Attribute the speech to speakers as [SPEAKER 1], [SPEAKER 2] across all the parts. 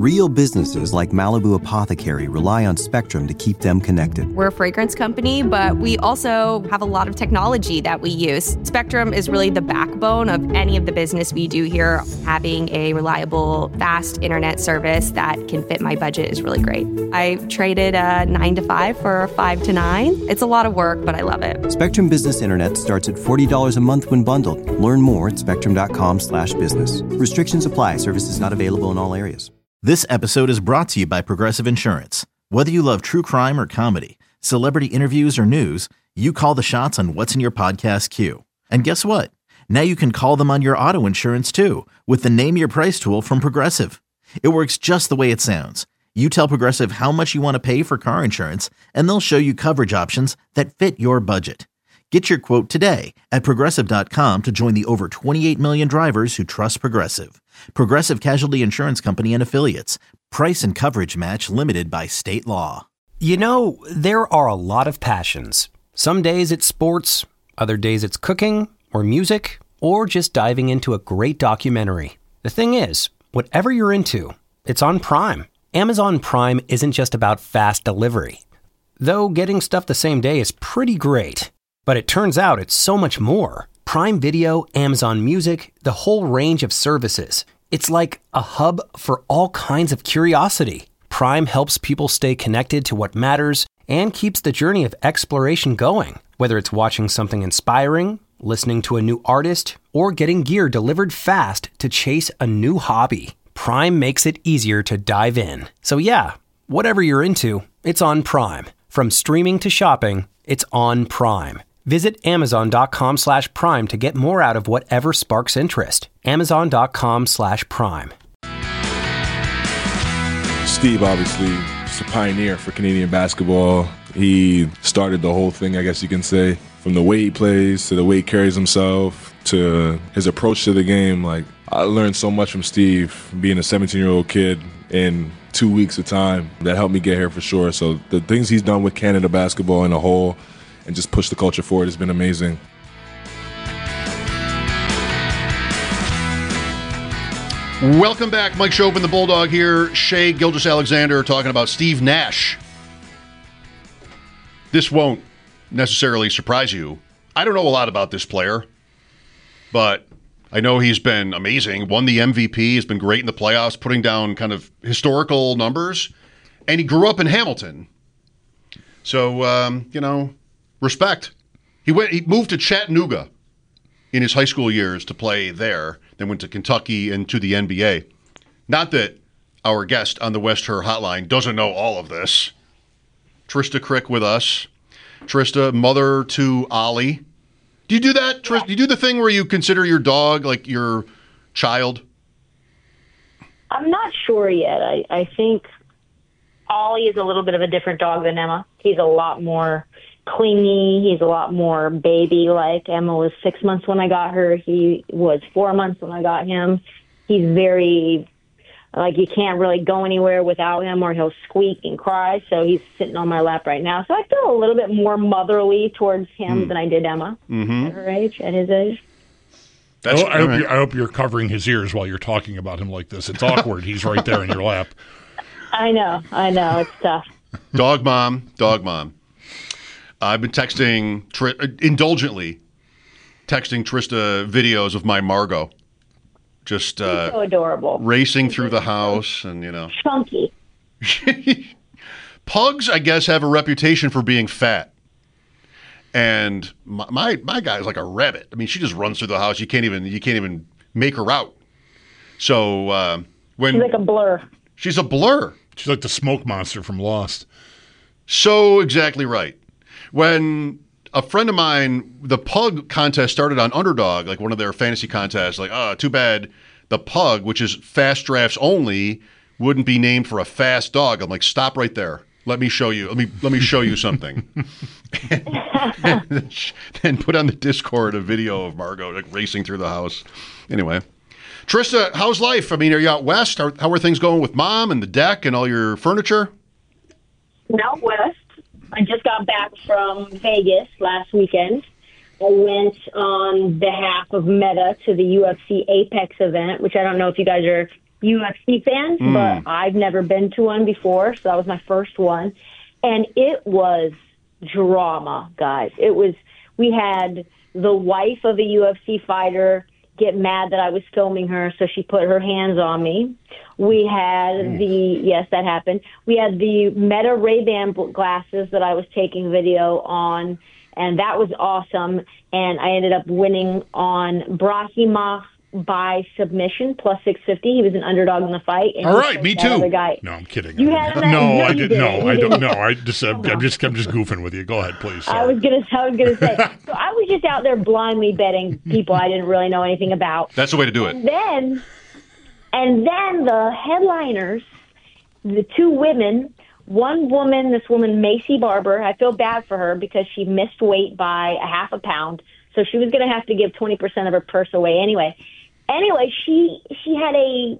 [SPEAKER 1] Real businesses like Malibu Apothecary rely on Spectrum to keep them connected.
[SPEAKER 2] We're a fragrance company, but we also have a lot of technology that we use. Spectrum is really the backbone of any of the business we do here. Having a reliable, fast internet service that can fit my budget is really great. I traded a 9 to 5 for a 5 to 9. It's a lot of work, but I love it.
[SPEAKER 1] Spectrum Business Internet starts at $40 a month when bundled. Learn more at spectrum.com/business. Restrictions apply. Services not available in all areas.
[SPEAKER 3] This episode is brought to you by Progressive Insurance. Whether you love true crime or comedy, celebrity interviews or news, you call the shots on what's in your podcast queue. And guess what? Now you can call them on your auto insurance too with the Name Your Price tool from Progressive. It works just the way it sounds. You tell Progressive how much you want to pay for car insurance, and they'll show you coverage options that fit your budget. Get your quote today at Progressive.com to join the over 28 million drivers who trust Progressive. Progressive Casualty Insurance Company and Affiliates. Price and coverage match limited by state law.
[SPEAKER 4] You know, there are a lot of passions. Some days it's sports, other days it's cooking or music, or just diving into a great documentary. The thing is, whatever you're into, it's on Prime. Amazon Prime isn't just about fast delivery. Though getting stuff the same day is pretty great. But it turns out it's so much more. Prime Video, Amazon Music, the whole range of services. It's like a hub for all kinds of curiosity. Prime helps people stay connected to what matters and keeps the journey of exploration going. Whether it's watching something inspiring, listening to a new artist, or getting gear delivered fast to chase a new hobby, Prime makes it easier to dive in. So yeah, whatever you're into, it's on Prime. From streaming to shopping, it's on Prime. Visit Amazon.com/Prime to get more out of whatever sparks interest. Amazon.com/Prime.
[SPEAKER 5] Steve, obviously, is a pioneer for Canadian basketball. He started the whole thing, I guess you can say, from the way he plays to the way he carries himself to his approach to the game. Like, I learned so much from Steve being a 17-year-old kid in 2 weeks of time. That helped me get here for sure. So the things he's done with Canada basketball in a whole and just push the culture forward has been amazing.
[SPEAKER 6] Welcome back. Mike Chopin, the Bulldog here. Shea Gilgeous-Alexander talking about Steve Nash. This won't necessarily surprise you. I don't know a lot about this player, but I know he's been amazing. Won the MVP, has been great in the playoffs, putting down kind of historical numbers. And he grew up in Hamilton. So, respect. He moved to Chattanooga in his high school years to play there, then went to Kentucky and to the NBA. Not that our guest on the West Her Hotline doesn't know all of this. Trista Crick with us. Trista, mother to Ollie. Do you do that, Trista? Yeah. Do you do the thing where you consider your dog like your child?
[SPEAKER 7] I'm not sure yet. I think Ollie is a little bit of a different dog than Emma. He's a lot more clingy. He's a lot more baby-like. Emma was 6 months when I got her. He was 4 months when I got him. He's very, you can't really go anywhere without him or he'll squeak and cry. So he's sitting on my lap right now. So I feel a little bit more motherly towards him than I did Emma at her age, at his age.
[SPEAKER 8] I hope you're covering his ears while you're talking about him like this. It's awkward. He's right there in your lap.
[SPEAKER 7] I know. It's tough.
[SPEAKER 6] Dog mom. I've been indulgently texting Trista videos of my Margot. Just
[SPEAKER 7] so adorable.
[SPEAKER 6] Racing through the house and,
[SPEAKER 7] Chunky.
[SPEAKER 6] Pugs, I guess, have a reputation for being fat. And my guy is like a rabbit. I mean, she just runs through the house. You can't even make her out. So when
[SPEAKER 7] she's like a blur.
[SPEAKER 6] She's a blur.
[SPEAKER 8] She's like the smoke monster from Lost.
[SPEAKER 6] So exactly right. When a friend of mine, the pug contest started on Underdog, like one of their fantasy contests, too bad the pug, which is fast drafts only, wouldn't be named for a fast dog. I'm like, stop right there. Let me show you. Let me show you something. and then put on the Discord a video of Margot racing through the house. Anyway, Trista, how's life? I mean, are you out west? How are things going with mom and the deck and all your furniture?
[SPEAKER 7] Out west. I just got back from Vegas last weekend. I went on behalf of Meta to the UFC Apex event, which I don't know if you guys are UFC fans, but I've never been to one before, so that was my first one. And it was drama, guys. We had the wife of a UFC fighter get mad that I was filming her, so she put her hands on me. We had yes, that happened. We had the Meta Ray-Ban glasses that I was taking video on, and that was awesome. And I ended up winning on Brahimaj by submission, plus 650. He was an underdog in the fight. And
[SPEAKER 8] all right, me too.
[SPEAKER 7] Guy.
[SPEAKER 8] No, I'm kidding.
[SPEAKER 7] You had
[SPEAKER 8] no, I didn't. No, I don't know. I'm just goofing with you. Go ahead, please. Sorry.
[SPEAKER 7] I was gonna say. So I was just out there blindly betting people I didn't really know anything about.
[SPEAKER 6] That's the way to do it.
[SPEAKER 7] And then the headliners, the two women. One woman, this woman Macy Barber. I feel bad for her because she missed weight by a half a pound, so she was going to have to give 20% of her purse away anyway. Anyway, she had a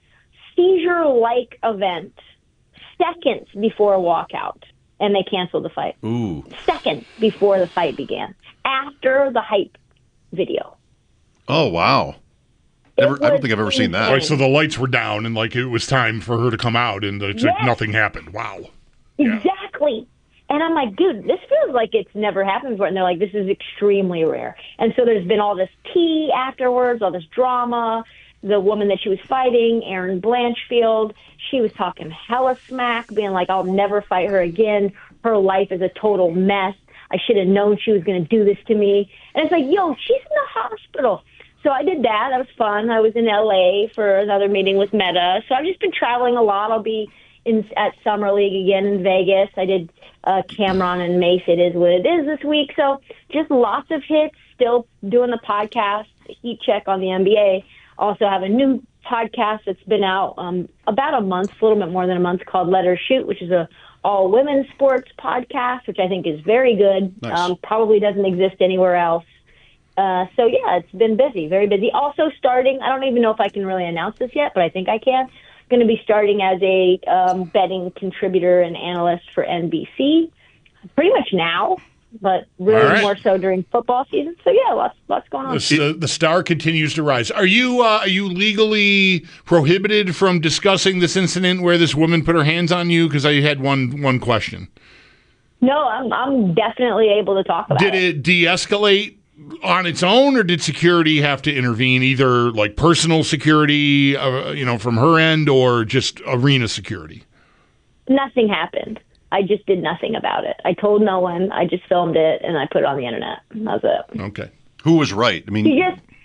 [SPEAKER 7] seizure-like event seconds before a walkout, and they canceled the fight.
[SPEAKER 6] Ooh.
[SPEAKER 7] Seconds before the fight began, after the hype video.
[SPEAKER 6] Oh, wow. I don't think I've ever seen that.
[SPEAKER 8] Right, so the lights were down, and like it was time for her to come out, and nothing happened. Wow.
[SPEAKER 7] Exactly. And I'm like, dude, this feels like it's never happened before. And they're like, this is extremely rare. And so there's been all this tea afterwards, all this drama. The woman that she was fighting, Erin Blanchfield, she was talking hella smack, being like, I'll never fight her again. Her life is a total mess. I should have known she was going to do this to me. And it's like, yo, she's in the hospital. So I did that. That was fun. I was in L.A. for another meeting with Meta. So I've just been traveling a lot. I'll be at Summer League again in Vegas. I did Cameron and Mace. It is what it is this week. So just lots of hits. Still doing the podcast, Heat Check on the NBA. Also have a new podcast that's been out about a month, a little bit more than a month, called Let Her Shoot, which is a all women's sports podcast, which I think is very good.
[SPEAKER 6] Nice.
[SPEAKER 7] Probably doesn't exist anywhere else. So, yeah, it's been busy, very busy. Also starting, I don't even know if I can really announce this yet, but I think I can. Going to be starting as a betting contributor and analyst for NBC pretty much now, but really more so during football season. So, yeah, lots going on.
[SPEAKER 8] The star continues to rise. Are you legally prohibited from discussing this incident where this woman put her hands on you? Because I had one question.
[SPEAKER 7] No, I'm definitely able to talk about it.
[SPEAKER 8] Did it de-escalate on its own, or did security have to intervene, either like personal security, from her end, or just arena security?
[SPEAKER 7] Nothing happened. I just did nothing about it. I told no one. I just filmed it, and I put it on the internet. That's it.
[SPEAKER 8] Okay.
[SPEAKER 6] Who was right? I mean,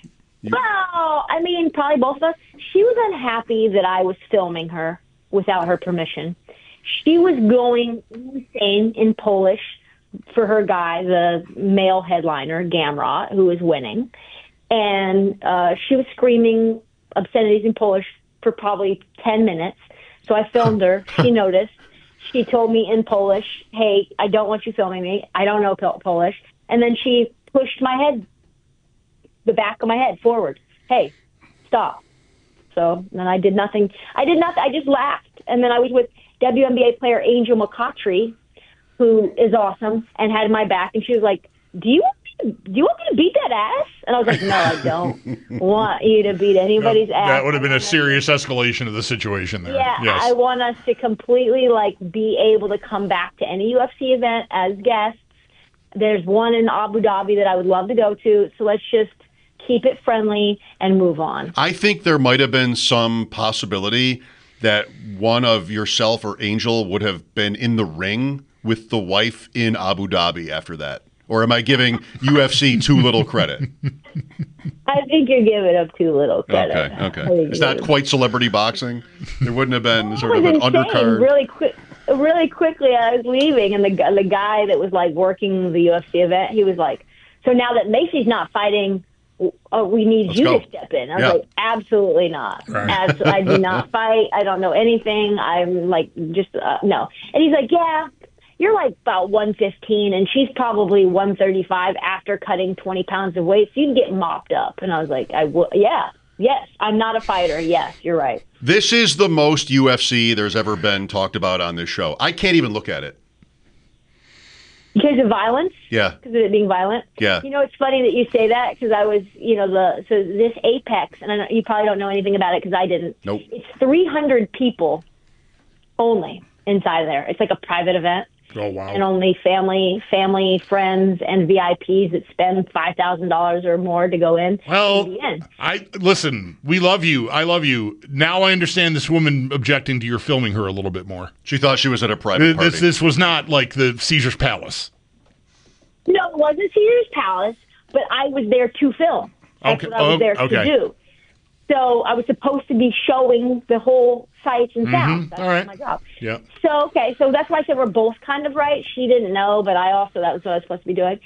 [SPEAKER 7] probably both of us. She was unhappy that I was filming her without her permission. She was going insane in Polish for her guy, the male headliner, Gamrot, who was winning. And she was screaming obscenities in Polish for probably 10 minutes. So I filmed her. She noticed. She told me in Polish, hey, I don't want you filming me. I don't know Polish. And then she pushed the back of my head forward. Hey, stop. So then I did nothing. I just laughed. And then I was with WNBA player Angel McCoughtry, who is awesome, and had my back, and she was like, do you want me to beat that ass? And I was like, no, I don't want you to beat anybody's ass.
[SPEAKER 8] That would have been a serious escalation of the situation there.
[SPEAKER 7] Yeah,
[SPEAKER 8] yes.
[SPEAKER 7] I want us to completely be able to come back to any UFC event as guests. There's one in Abu Dhabi that I would love to go to, so let's just keep it friendly and move on.
[SPEAKER 6] I think there might have been some possibility that one of yourself or Angel would have been in the ring with the wife in Abu Dhabi after that? Or am I giving UFC too little credit?
[SPEAKER 7] I think you're giving up too little credit.
[SPEAKER 6] Okay. It's not quite celebrity boxing. There wouldn't have been sort of an undercard.
[SPEAKER 7] Really quickly, I was leaving, and the guy that was working the UFC event, he was like, "So now that Macy's not fighting, we need you to step in." I was like, "Absolutely not.
[SPEAKER 8] Right.
[SPEAKER 7] I do not fight. I don't know anything. I'm no." And he's like, "Yeah. You're about 115, and she's probably 135 after cutting 20 pounds of weight, so you'd get mopped up." And I was like, yes, I'm not a fighter. Yes, you're right.
[SPEAKER 6] This is the most UFC there's ever been talked about on this show. I can't even look at it.
[SPEAKER 7] Because of violence?
[SPEAKER 6] Yeah.
[SPEAKER 7] Because of it being violent?
[SPEAKER 6] Yeah.
[SPEAKER 7] You know, it's funny that you say that because I was, so this Apex, and I know, you probably don't know anything about it because I didn't.
[SPEAKER 6] Nope.
[SPEAKER 7] It's 300 people only inside there. It's like a private event.
[SPEAKER 8] Oh, wow.
[SPEAKER 7] And only family, friends, and VIPs that spend $5,000 or more to go in.
[SPEAKER 8] Well,
[SPEAKER 7] in.
[SPEAKER 8] listen, we love you. I love you. Now I understand this woman objecting to your filming her a little bit more.
[SPEAKER 6] She thought she was at a private party.
[SPEAKER 8] This was not like the Caesar's Palace.
[SPEAKER 7] No, it wasn't Caesar's Palace, but I was there to film. That's what I was there to do. So I was supposed to be showing the whole sights and sounds. That's
[SPEAKER 8] All right.
[SPEAKER 7] my job.
[SPEAKER 8] Yeah.
[SPEAKER 7] So that's why I said we're both kind of right. She didn't know, but that was what I was supposed to be doing.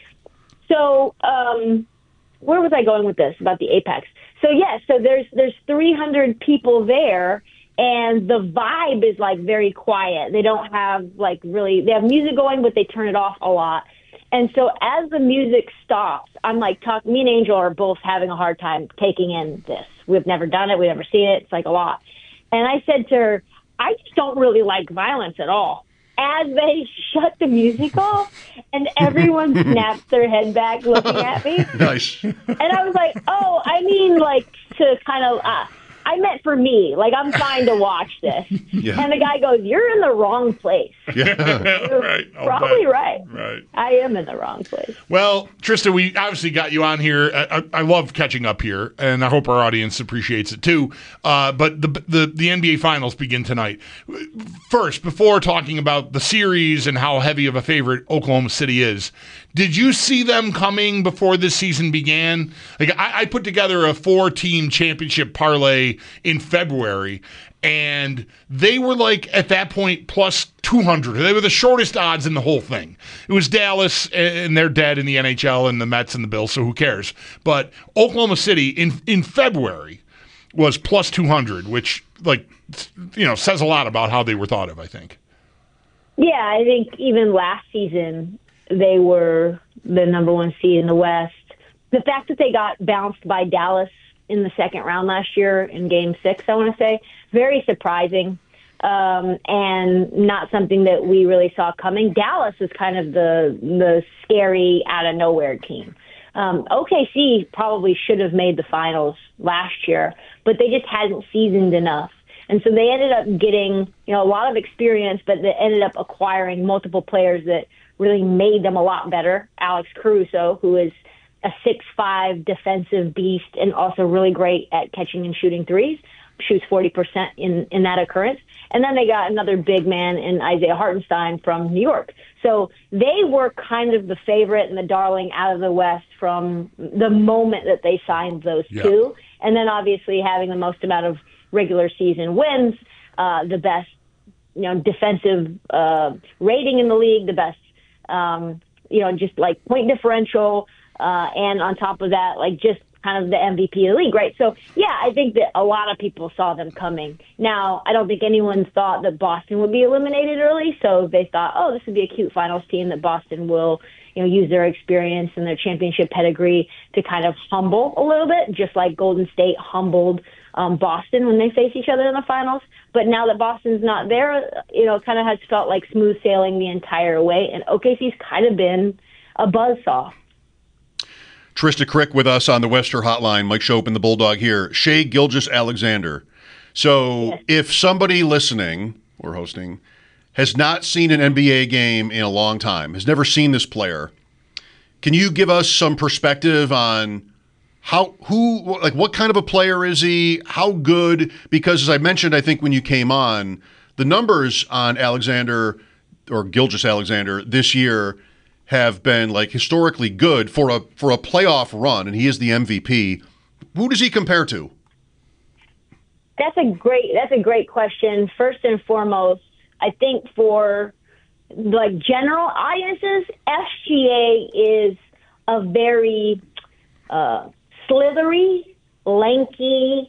[SPEAKER 7] So where was I going with this about the Apex? So there's 300 people there, and the vibe is like very quiet. They don't have they have music going, but they turn it off a lot. And so as the music stops, I'm like, me and Angel are both having a hard time taking in this. We've never done it. We've never seen it. It's like a lot. And I said to her, I just don't really like violence at all. As they shut the music off and everyone snaps their head back looking at me.
[SPEAKER 6] Nice.
[SPEAKER 7] And I was like, oh, I mean, to kind of, I meant for me. I'm fine to watch this.
[SPEAKER 6] Yeah.
[SPEAKER 7] And the guy goes, you're in the wrong place.
[SPEAKER 6] Yeah.
[SPEAKER 8] Right.
[SPEAKER 7] Probably right.
[SPEAKER 8] Right.
[SPEAKER 7] I am in the wrong place.
[SPEAKER 8] Well, Trista, we obviously got you on here. I love catching up here, and I hope our audience appreciates it too. But the NBA Finals begin tonight. First, before talking about the series and how heavy of a favorite Oklahoma City is, did you see them coming before this season began? I put together a 4-team championship parlay in February, and they were at that point plus 200. They were the shortest odds in the whole thing. It was Dallas, and they're dead in the NHL, and the Mets and the Bills, so who cares? But Oklahoma City in February was plus 200, which says a lot about how they were thought of, I think.
[SPEAKER 7] Yeah, I think even last season they were the number one seed in the West. The fact that they got bounced by Dallas in the second round last year in Game 6, I want to say, very surprising, and not something that we really saw coming. Dallas is kind of the scary out-of-nowhere team. OKC probably should have made the finals last year, but they just hadn't seasoned enough. And so they ended up getting a lot of experience, but they ended up acquiring multiple players that really made them a lot better. Alex Caruso, who is a 6'5" defensive beast and also really great at catching and shooting threes, shoots 40% in that occurrence. And then they got another big man in Isaiah Hartenstein from New York. So they were kind of the favorite and the darling out of the West from the moment that they signed those two. And then obviously having the most amount of regular season wins, the best defensive rating in the league, the best just point differential, and on top of that, just kind of the MVP of the league, right? So, yeah, I think that a lot of people saw them coming. Now, I don't think anyone thought that Boston would be eliminated early, so they thought, oh, this would be a cute finals team that Boston will, use their experience and their championship pedigree to kind of humble a little bit, just like Golden State humbled Boston when they face each other in the finals. But now that Boston's not there, it kind of has felt like smooth sailing the entire way, and OKC's kind of been a buzzsaw.
[SPEAKER 6] Trista Crick with us on the Wester Hotline. Mike Schopp and the Bulldog here. Shai Gilgeous-Alexander. So if somebody listening or hosting has not seen an NBA game in a long time, has never seen this player, can you give us some perspective on what kind of a player is he? How good? Because as I mentioned, I think when you came on, the numbers on Alexander or Gilgeous-Alexander this year have been historically good for a playoff run, and he is the MVP. Who does he compare to?
[SPEAKER 7] That's a great question. First and foremost, I think for general audiences, SGA is a very slithery, lanky,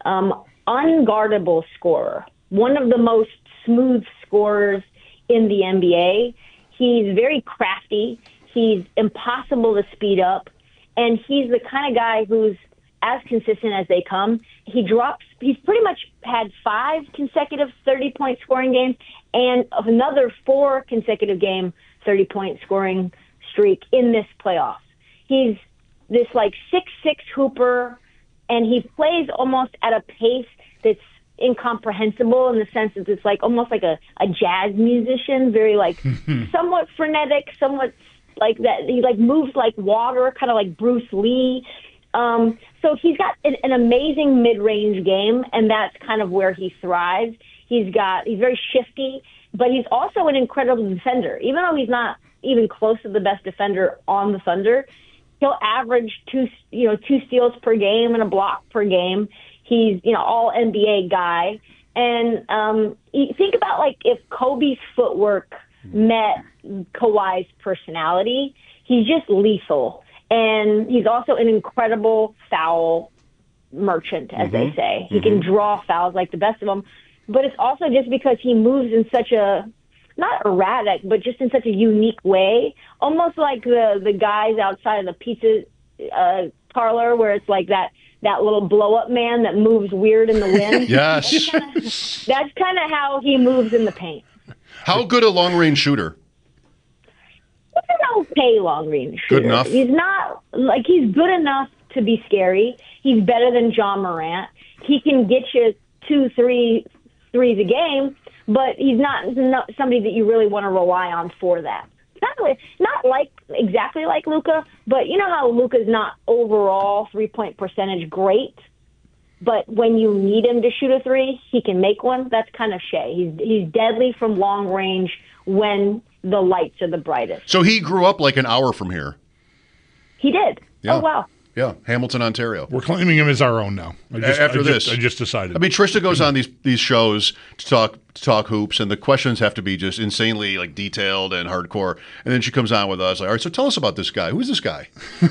[SPEAKER 7] unguardable scorer. One of the most smooth scorers in the NBA. He's very crafty. He's impossible to speed up. And he's the kind of guy who's as consistent as they come. He's pretty much had 5 consecutive 30-point scoring games and another 4 consecutive game 30-point scoring streak in this playoffs. He's this like 6'6" hooper, and he plays almost at a pace that's incomprehensible in the sense that it's like almost like a jazz musician, very like somewhat frenetic, somewhat like that. He like moves like water, kind of like Bruce Lee. So he's got an amazing mid-range game, and that's kind of where he thrives. He's very shifty, but he's also an incredible defender. Even though he's not even close to the best defender on the Thunder, he'll average two steals per game and a block per game. He's, all NBA guy. And you think about like if Kobe's footwork met Kawhi's personality, he's just lethal. And he's also an incredible foul merchant, as they say. He can draw fouls like the best of them. But it's also just because he moves in such a, not erratic, but just in such a unique way, almost like the guys outside of the pizza parlor where it's like that little blow-up man that moves weird in the wind.
[SPEAKER 6] Yes.
[SPEAKER 7] That's kind of how he moves in the paint.
[SPEAKER 6] How good a long-range shooter?
[SPEAKER 7] He's an okay long-range shooter.
[SPEAKER 6] Good enough?
[SPEAKER 7] He's not, he's good enough to be scary. He's better than John Morant. He can get you 2-3 threes a game, but he's not somebody that you really want to rely on for that. Not like exactly like Luka, but you know how Luka's not overall 3-point percentage great, but when you need him to shoot a three, he can make one. That's kind of Shea. He's deadly from long range when the lights are the brightest.
[SPEAKER 6] So he grew up like an hour from here.
[SPEAKER 7] He did.
[SPEAKER 6] Yeah.
[SPEAKER 7] Oh, wow.
[SPEAKER 6] Yeah, Hamilton, Ontario.
[SPEAKER 8] We're claiming him as our own now. I just decided.
[SPEAKER 6] I mean, Trista goes on these shows to talk hoops, and the questions have to be just insanely like detailed and hardcore. And then she comes on with us, like, all right, so tell us about this guy. Who's this guy?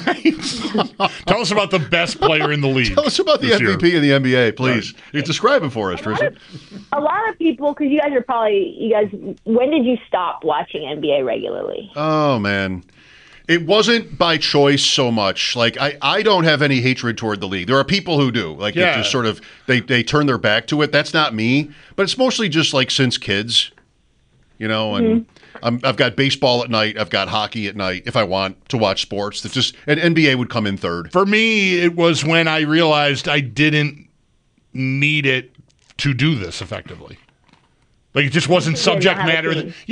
[SPEAKER 8] Tell us about the best player in the league.
[SPEAKER 6] Tell us about the MVP in the NBA, please. Right. Describe him for us, Trista.
[SPEAKER 7] A lot of people, because you guys, when did you stop watching NBA regularly?
[SPEAKER 6] Oh, man. It wasn't by choice so much. Like I don't have any hatred toward the league. There are people who do. Like it just sort of they turn their back to it. That's not me. But it's mostly just like since kids, and I've got baseball at night. I've got hockey at night if I want to watch sports. It's just and NBA would come in third.
[SPEAKER 8] For me, it was when I realized I didn't need it to do this effectively. Like, it just wasn't subject matter.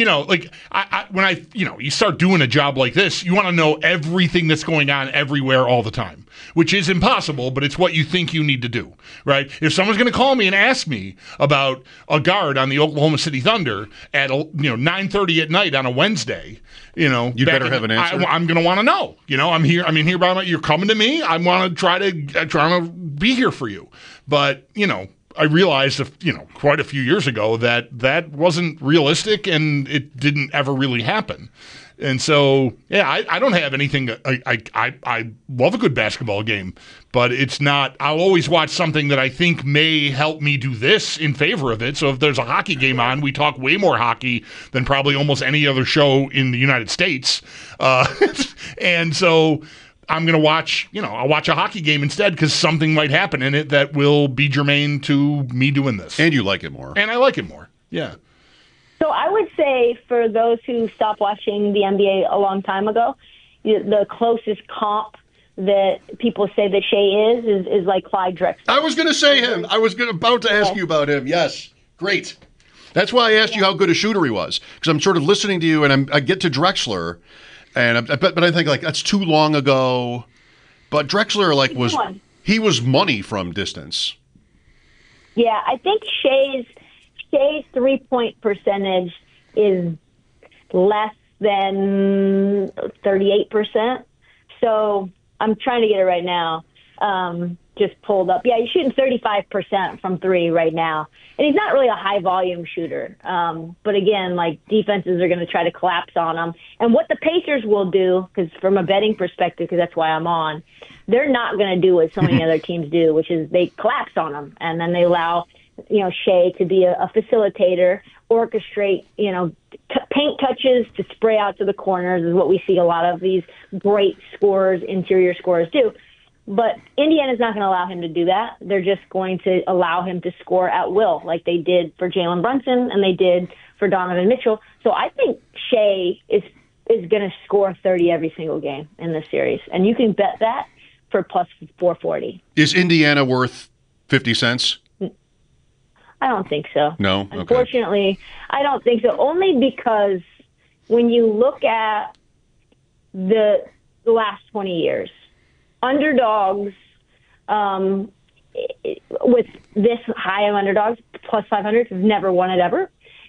[SPEAKER 8] When you start doing a job like this, you want to know everything that's going on everywhere all the time, which is impossible, but it's what you think you need to do, right? If someone's going to call me and ask me about a guard on the Oklahoma City Thunder at 9:30 at night on a Wednesday, you
[SPEAKER 6] better have an answer.
[SPEAKER 8] I'm going to want to know. I'm here by you're coming to me. I want to try to be here for you, but I realized, quite a few years ago that wasn't realistic, and it didn't ever really happen. And so, I don't have anything. I love a good basketball game, but it's not. I'll always watch something that I think may help me do this in favor of it. So if there's a hockey game on, we talk way more hockey than probably almost any other show in the United States. And so I'm going to watch, I'll watch a hockey game instead because something might happen in it that will be germane to me doing this.
[SPEAKER 6] And you like it more.
[SPEAKER 8] And I like it more. Yeah.
[SPEAKER 7] So I would say for those who stopped watching the NBA a long time ago, the closest comp that people say that Shea is like Clyde Drexler.
[SPEAKER 6] I was going to say him. I was about to ask you about him. Yes. Great. That's why I asked you how good a shooter he was, because I'm sort of listening to you, and I get to Drexler. But I think like that's too long ago. But Drexler was money from distance.
[SPEAKER 7] Yeah, I think Shea's 3-point percentage is less than 38%. So I'm trying to get it right now. Just pulled up. Yeah, he's shooting 35% from three right now. And he's not really a high volume shooter. But again, defenses are going to try to collapse on him. And what the Pacers will do, because from a betting perspective, because that's why I'm on, they're not going to do what so many other teams do, which is they collapse on him. And then they allow, Shea to be a facilitator, orchestrate, paint touches to spray out to the corners is what we see a lot of these great scorers, interior scorers do. But Indiana's not going to allow him to do that. They're just going to allow him to score at will, like they did for Jalen Brunson and they did for Donovan Mitchell. So I think Shea is is going to score 30 every single game in this series. And you can bet that for plus 440.
[SPEAKER 6] Is Indiana worth 50 cents?
[SPEAKER 7] I don't think so.
[SPEAKER 6] No? Okay.
[SPEAKER 7] Unfortunately, I don't think so. Only because when you look at the last 20 years, underdogs with this high of underdogs, plus 500, have never won it ever.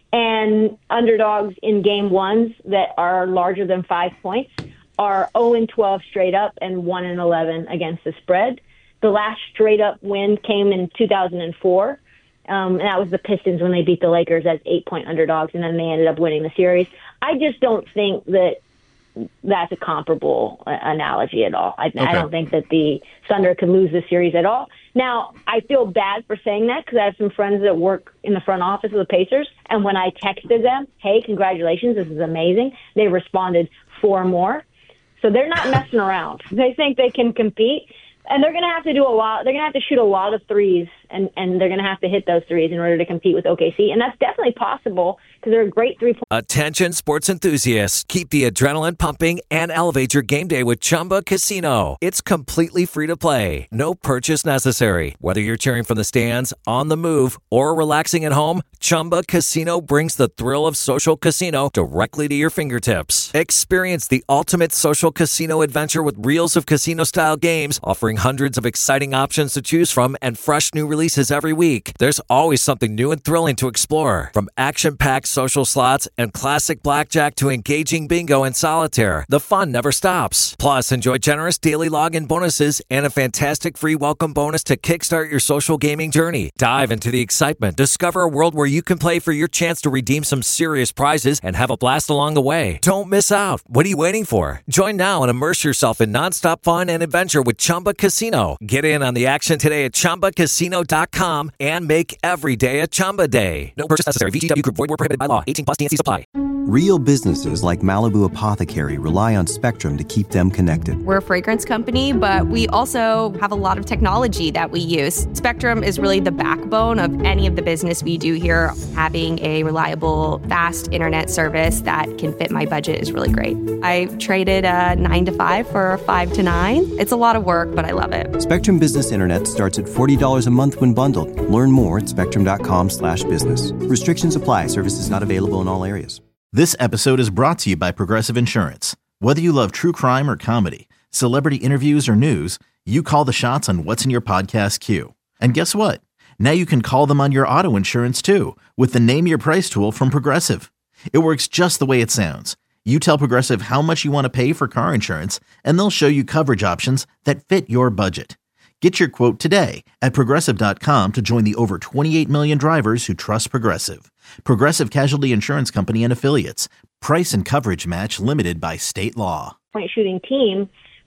[SPEAKER 7] And underdogs in game ones that are larger than 5 points are 0-12 straight up and 1-11 against the spread. The last straight up win came in 2004. And that was the Pistons when they beat the Lakers as 8-point underdogs, and then they ended up winning the series. I just don't think that that's a comparable analogy at all. I don't think that the Thunder could lose the series at all. Now, I feel bad for saying that because I have some friends that work in the front office of the Pacers, and when I texted them, hey, congratulations, this is amazing, they responded 4 more. So they're not messing around. They think they can compete. And they're going to have to do a lot. They're going to have to shoot a lot of threes, and they're going to have to hit those threes in order to compete with OKC. And that's definitely possible because they're a great three-point.
[SPEAKER 9] Attention sports enthusiasts. Keep the adrenaline pumping and elevate your game day with Chumba Casino. It's completely free to play. No purchase necessary. Whether you're cheering from the stands, on the move, or relaxing at home, Chumba Casino brings the thrill of social casino directly to your fingertips. Experience the ultimate social casino adventure with reels of casino-style games offering hundreds of exciting options to choose from and fresh new releases every week. There's always something new and thrilling to explore. From action-packed social slots and classic blackjack to engaging bingo and solitaire, the fun never stops. Plus, enjoy generous daily login bonuses and a fantastic free welcome bonus to kickstart your social gaming journey. Dive into the excitement. Discover a world where you can play for your chance to redeem some serious prizes and have a blast along the way. Don't miss out. What are you waiting for? Join now and immerse yourself in nonstop fun and adventure with Chumba Casino. Get in on the action today at ChumbaCasino.com and make every day a Chumba day. No purchase necessary. VGW Group. Void where prohibited by law. 18 plus TNC supply.
[SPEAKER 1] Real businesses like Malibu Apothecary rely on Spectrum to keep them connected.
[SPEAKER 2] We're a fragrance company, but we also have a lot of technology that we use. Spectrum is really the backbone of any of the business we do here. Having a reliable, fast internet service that can fit my budget is really great. I traded a 9 to 5 for a 5 to 9. It's a lot of work, but I love it.
[SPEAKER 1] Spectrum Business Internet starts at $40 a month when bundled. Learn more at spectrum.com/business. Restrictions apply. Services not available in all areas.
[SPEAKER 3] This episode is brought to you by Progressive Insurance. Whether you love true crime or comedy, celebrity interviews or news, you call the shots on what's in your podcast queue. And guess what? Now you can call them on your auto insurance too with the Name Your Price tool from Progressive. It works just the way it sounds. You tell Progressive how much you want to pay for car insurance, and they'll show you coverage options that fit your budget. Get your quote today at Progressive.com to join the over 28 million drivers who trust Progressive. Progressive Casualty Insurance Company and Affiliates. Price and coverage match limited by state law.
[SPEAKER 7] Point shooting team,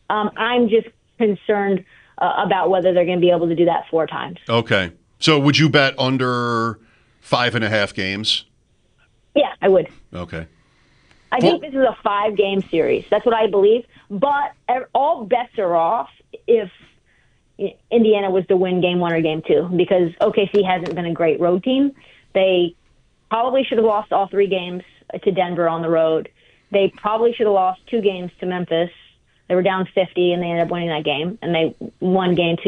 [SPEAKER 7] I'm just concerned about whether they're going to be able to do that 4 times.
[SPEAKER 6] Okay. So would you bet under 5.5 games?
[SPEAKER 7] Yeah, I would.
[SPEAKER 6] Okay.
[SPEAKER 7] I think this is a 5-game series. That's what I believe. But all bets are off if Indiana was to win game 1 or game 2 because OKC hasn't been a great road team. They probably should have lost all 3 games to Denver on the road. They probably should have lost 2 games to Memphis. They were down 50 and they ended up winning that game. And they won game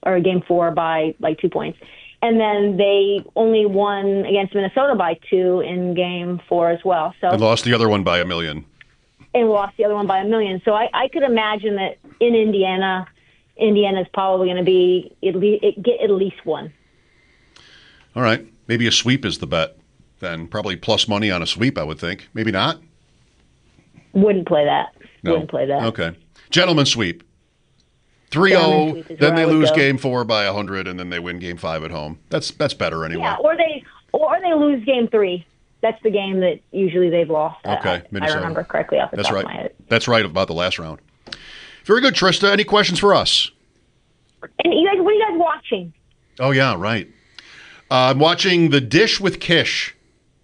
[SPEAKER 7] 4 by like 2 points. And then they only won against Minnesota by 2 in game 4 as well. So
[SPEAKER 6] and lost the other one by 1 million.
[SPEAKER 7] And lost the other one by 1 million. So I could imagine that in Indiana's probably going to be get at least 1.
[SPEAKER 6] All right. Maybe a sweep is the bet then. Probably plus money on a sweep, I would think. Maybe not?
[SPEAKER 7] Wouldn't play that.
[SPEAKER 6] No.
[SPEAKER 7] Wouldn't play that.
[SPEAKER 6] Okay. Gentleman sweep. 3-0, then they lose game 4 by 100, and then they win game 5 at home. That's better anyway.
[SPEAKER 7] Yeah, or they lose game 3. That's the game that usually they've lost.
[SPEAKER 6] Okay,
[SPEAKER 7] I remember correctly off the top of my head.
[SPEAKER 6] That's right about the last round. Very good, Trista. Any questions for us?
[SPEAKER 7] And you guys, what are you guys watching?
[SPEAKER 6] Oh, yeah, right. I'm watching The Dish with Kish.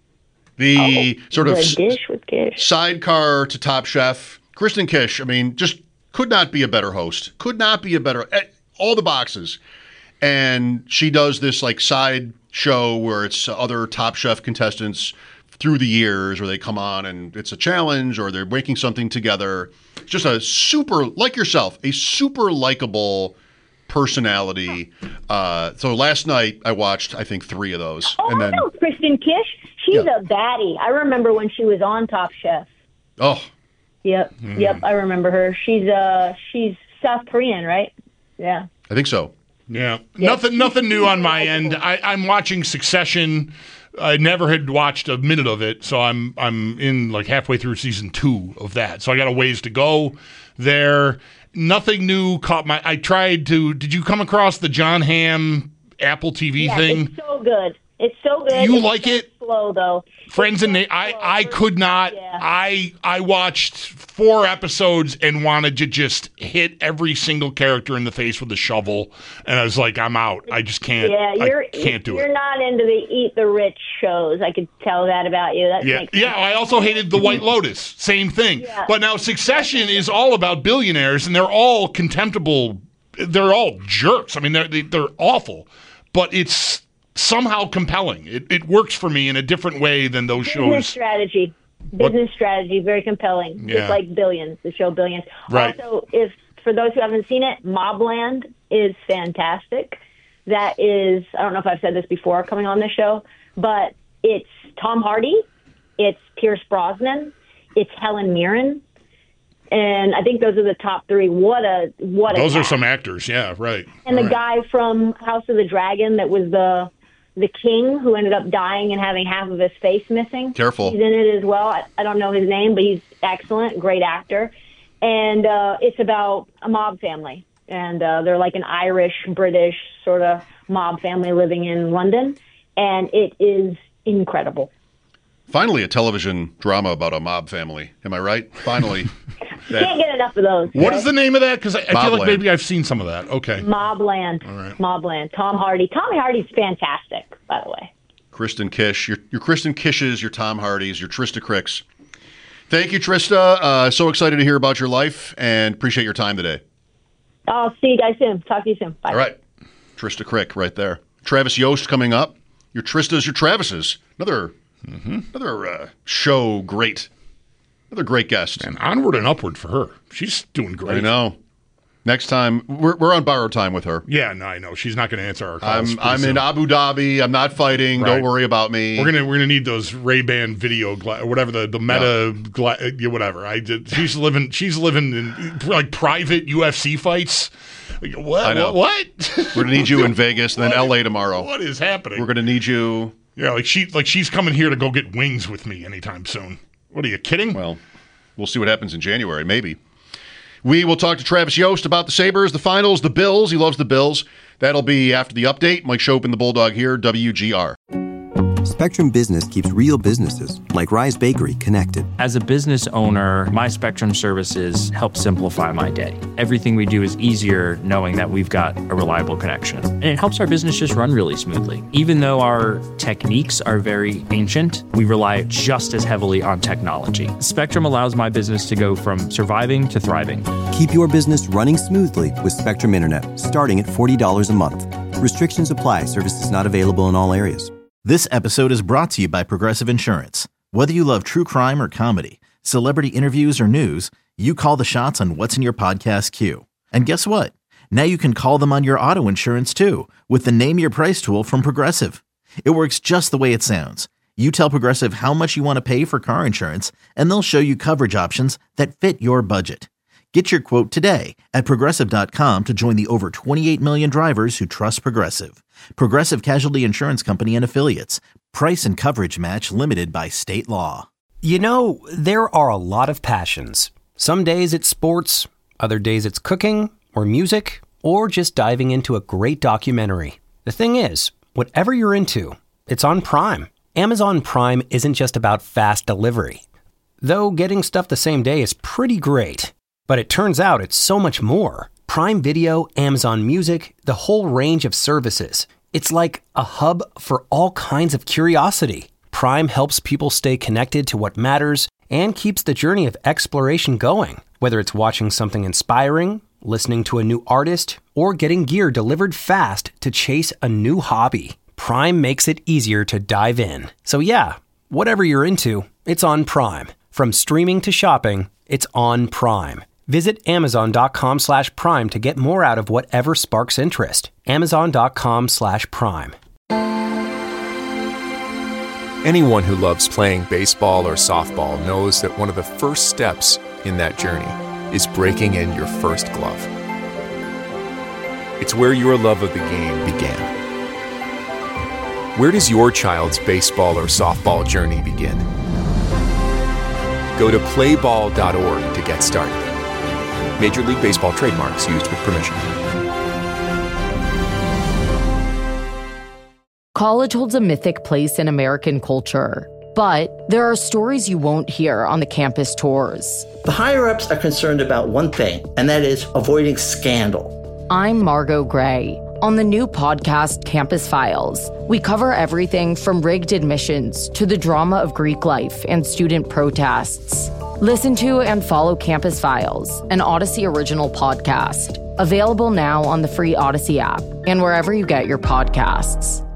[SPEAKER 6] The
[SPEAKER 7] Dish with Kish.
[SPEAKER 6] Sidecar to Top Chef. Kristen Kish, I mean, just could not be a better host. Could not be a better, all the boxes. And she does this like side show where it's other Top Chef contestants through the years, or they come on and it's a challenge, or they're making something together. Just a super, like yourself, a super likable personality. So last night I watched, I think, 3 of those.
[SPEAKER 7] Oh,
[SPEAKER 6] and then,
[SPEAKER 7] I know Kristen Kish. She's a baddie. I remember when she was on Top Chef.
[SPEAKER 6] Oh.
[SPEAKER 7] Yep. I remember her. She's South Korean, right? Yeah.
[SPEAKER 6] I think so.
[SPEAKER 8] Yeah. Nothing new on my end. I'm watching Succession. I never had watched a minute of it, so I'm in like halfway through season 2 of that. So I got a ways to go there. Nothing new caught my. I tried to. Did you come across the John Hamm Apple TV thing?
[SPEAKER 7] It's so good. It's so good.
[SPEAKER 8] You like it?
[SPEAKER 7] Slow though.
[SPEAKER 8] Friends and I could not.
[SPEAKER 7] Yeah.
[SPEAKER 8] I watched 4 episodes and wanted to just hit every single character in the face with a shovel, and I was like, I'm out. I just can't.
[SPEAKER 7] Yeah,
[SPEAKER 8] I can't do it.
[SPEAKER 7] You're not into the Eat the Rich shows. I could tell that about you. That makes sense.
[SPEAKER 8] I also hated The White Lotus. Same thing.
[SPEAKER 7] Yeah.
[SPEAKER 8] But now Succession is all about billionaires, and they're all contemptible. They're all jerks. I mean, they're awful, but it's somehow compelling. It works for me in a different way than those shows.
[SPEAKER 7] Business strategy, very compelling.
[SPEAKER 8] Yeah.
[SPEAKER 7] Just like Billions, the show Billions.
[SPEAKER 8] Right.
[SPEAKER 7] Also, for those who haven't seen it, Mobland is fantastic. That is, I don't know if I've said this before coming on the show, but it's Tom Hardy, it's Pierce Brosnan, it's Helen Mirren, and I think those are the top 3. Those
[SPEAKER 8] are some actors, yeah, right.
[SPEAKER 7] And the guy from House of the Dragon that was the king who ended up dying and having half of his face missing.
[SPEAKER 6] Careful.
[SPEAKER 7] He's in it as well. I don't know his name, but he's excellent, great actor. And it's about a mob family. And they're like an Irish-British sort of mob family living in London. And it is incredible.
[SPEAKER 6] Finally, a television drama about a mob family. Am I right? Finally.
[SPEAKER 7] Can't get enough of those.
[SPEAKER 8] What is the name of that? Because I feel like maybe I've seen some of that. Okay.
[SPEAKER 7] Mobland.
[SPEAKER 8] All right.
[SPEAKER 7] Mobland. Tom Hardy. Tommy Hardy's fantastic, by the way.
[SPEAKER 6] Kristen Kish. Your Kristen Kishes, your Tom Hardys, your Trista Cricks. Thank you, Trista. So excited to hear about your life and appreciate your time today.
[SPEAKER 7] I'll see you guys soon. Talk to you soon. Bye.
[SPEAKER 6] All right. Trista Crick right there. Travis Yost coming up. Your Tristas, your Travises. Another show great. Another great guest.
[SPEAKER 8] And onward and upward for her. She's doing great.
[SPEAKER 6] I know. Next time, we're on borrowed time with her.
[SPEAKER 8] Yeah, no, I know. She's not going to answer our calls.
[SPEAKER 6] I'm in Abu Dhabi. I'm not fighting.
[SPEAKER 8] Right.
[SPEAKER 6] Don't worry about me.
[SPEAKER 8] We're gonna need those Ray-Ban video or whatever the Meta whatever. She's living in like private UFC fights. Like, what?
[SPEAKER 6] I know.
[SPEAKER 8] What?
[SPEAKER 6] We're gonna need you in Vegas and then LA tomorrow.
[SPEAKER 8] What is happening?
[SPEAKER 6] We're gonna need you.
[SPEAKER 8] Yeah, she's coming here to go get wings with me anytime soon. What are you kidding?
[SPEAKER 6] Well, we'll see what happens in January, maybe. We will talk to Travis Yost about the Sabres, the finals, the Bills. He loves the Bills. That'll be after the update. Mike Schopp and the Bulldog here, WGR.
[SPEAKER 1] Spectrum Business keeps real businesses, like Rise Bakery, connected.
[SPEAKER 10] As a business owner, my Spectrum services help simplify my day. Everything we do is easier knowing that we've got a reliable connection. And it helps our business just run really smoothly. Even though our techniques are very ancient, we rely just as heavily on technology. Spectrum allows my business to go from surviving to thriving.
[SPEAKER 1] Keep your business running smoothly with Spectrum Internet, starting at $40 a month. Restrictions apply. Services not available in all areas.
[SPEAKER 3] This episode is brought to you by Progressive Insurance. Whether you love true crime or comedy, celebrity interviews or news, you call the shots on what's in your podcast queue. And guess what? Now you can call them on your auto insurance too with the Name Your Price tool from Progressive. It works just the way it sounds. You tell Progressive how much you want to pay for car insurance, and they'll show you coverage options that fit your budget. Get your quote today at Progressive.com to join the over 28 million drivers who trust Progressive. Progressive Casualty Insurance Company and Affiliates. Price and coverage match limited by state law.
[SPEAKER 4] You know, there are a lot of passions. Some days it's sports, other days it's cooking or music, or just diving into a great documentary. The thing is, whatever you're into, it's on Prime. Amazon Prime isn't just about fast delivery. Though getting stuff the same day is pretty great. But it turns out it's so much more. Prime Video, Amazon Music, the whole range of services. It's like a hub for all kinds of curiosity. Prime helps people stay connected to what matters and keeps the journey of exploration going. Whether it's watching something inspiring, listening to a new artist, or getting gear delivered fast to chase a new hobby, Prime makes it easier to dive in. So yeah, Whatever you're into, it's on Prime. From streaming to shopping, it's on Prime. Visit Amazon.com/Prime to get more out of whatever sparks interest. Amazon.com/Prime.
[SPEAKER 11] Anyone who loves playing baseball or softball knows that one of the first steps in that journey is breaking in your first glove. It's where your love of the game began. Where does your child's baseball or softball journey begin? Go to playball.org to get started. Major League Baseball trademarks used with permission.
[SPEAKER 12] College holds a mythic place in American culture, but there are stories you won't hear on the campus tours.
[SPEAKER 13] The higher-ups are concerned about one thing, and that is avoiding scandal.
[SPEAKER 12] I'm Margot Gray. On the new podcast, Campus Files, we cover everything from rigged admissions to the drama of Greek life and student protests. Listen to and follow Campus Files, an Odyssey original podcast. Available now on the free Odyssey app and wherever you get your podcasts.